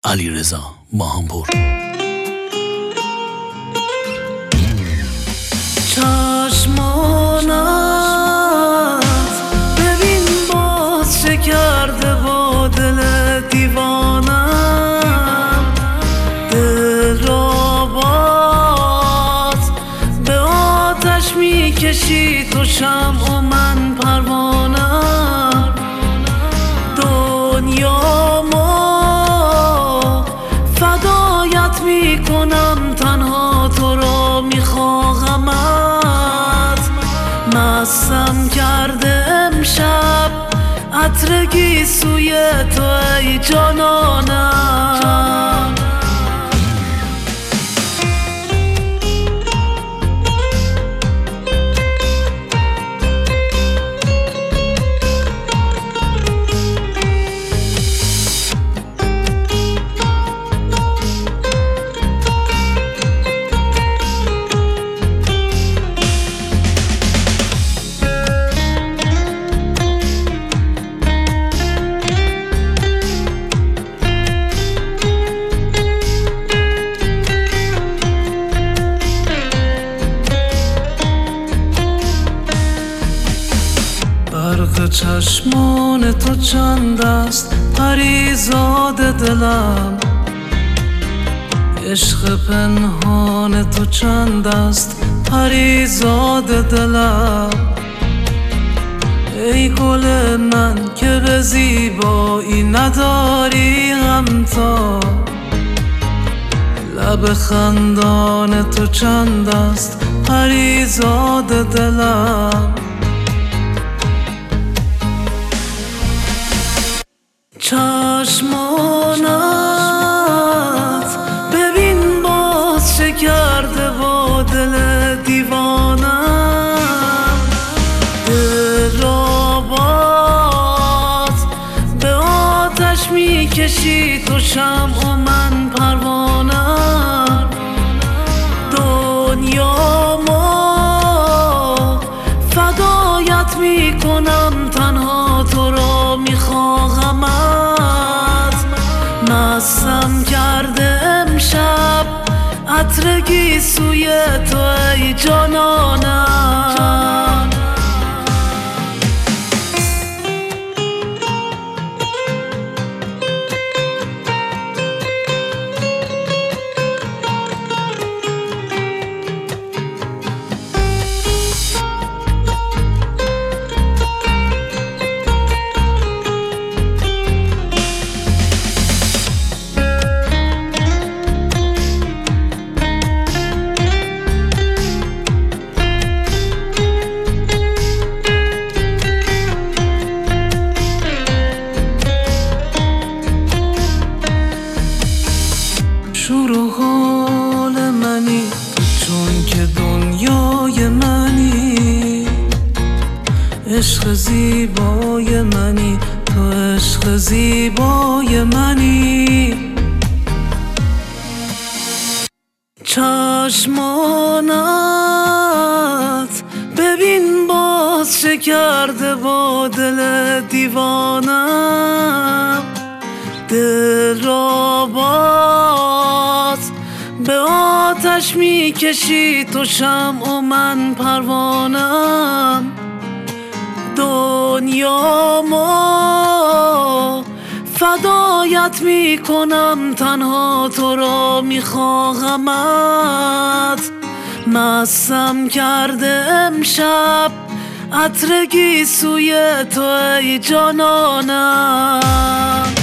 علیرضا ماهانپور. چشمانت ببین باز چه کرده با دل دیوانم، دل را باز به آتش میکشی تو شمع و من پروانم. دنیامو فدایت میکنم، تنها تو را میخواهمت. مستم کرده امشب عطر گیسوی تو ای جانانم. برق چشمان تو چند است پریزاد دلم، عشق پنهان تو چند است پریزاد دلم. ای گل من که به زیبایی نداری همتا، لب خندان تو چند است پریزاد دلم. چشمانت ببین باز چه کرده با دل دیوانم، دل را باز به آتش میکشی تو شمع و من پروانم. دنیامو فدایت میکنم، تنها تو را میخواهمت. مستم کرده امشب عطر گیسوی تو ای جانانم. شور و حال منی چون که دنیای منی، عشق زیبای منی تو عشق زیبای منی. چشمانت ببین باز چه کرده با دل دیوانم، دل را باز به آتش میکشی تو شمع و من پروانم. دنیامو فدایت میکنم، تنها تو را میخواهمت. مستم کرده امشب عطر گیسوی تو ای جانانم.